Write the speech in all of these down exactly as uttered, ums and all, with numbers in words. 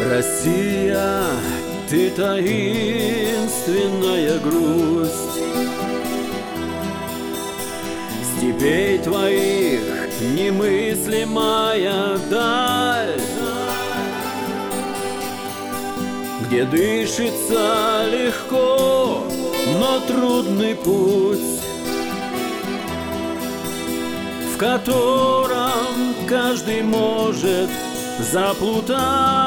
Россия, ты таинственная грусть степей твоих, немыслимая даль, где дышится легко, но трудный путь, в котором каждый может заплутать.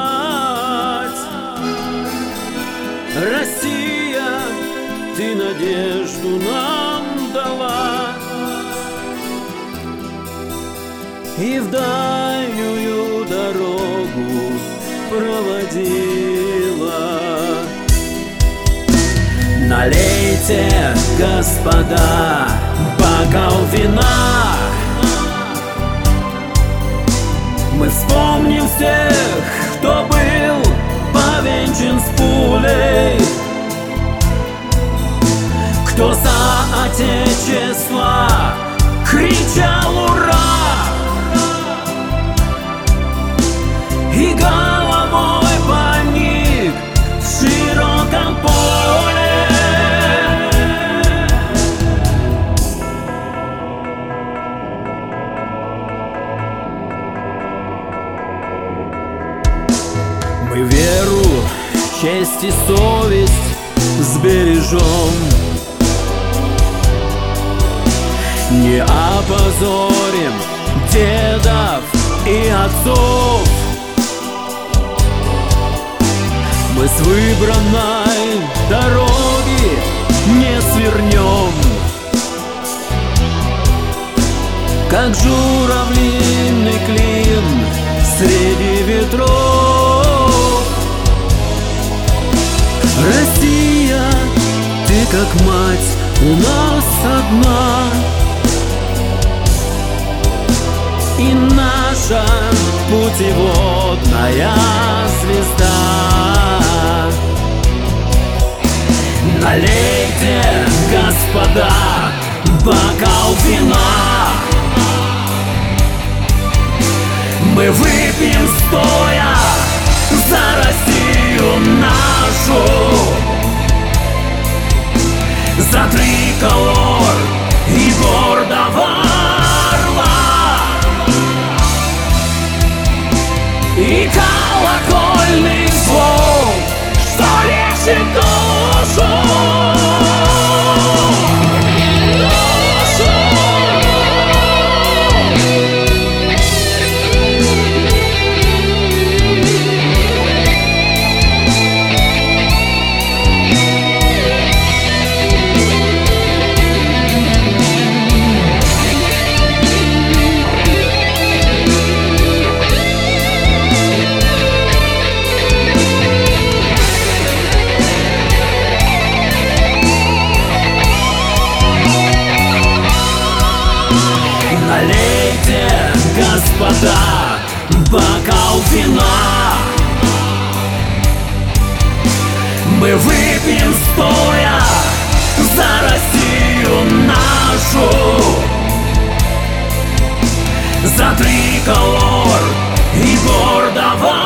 Россия, ты надежду нам дала и в дальнюю дорогу проводила. Налейте, господа, бокал вина, мы вспомним всех, кто был повенчан с пулей, кто за отечество кричал ура и головой паник в широком поле. Мы веру, честь и совесть сбережем, не опозорим дедов и отцов. Мы с выбранной дороги не свернем, как журавлиный клин среди ветров. Россия, ты как мать у нас одна, и наша путеводная звезда. Налейте, господа, бокал вина, мы выпьем стоя за Россию нашу, за триколор и гордого орла, и колокольный звон, что лечит душу. Налейте, господа, бокал вина, мы выпьем стоя за Россию нашу, за триколор и гордого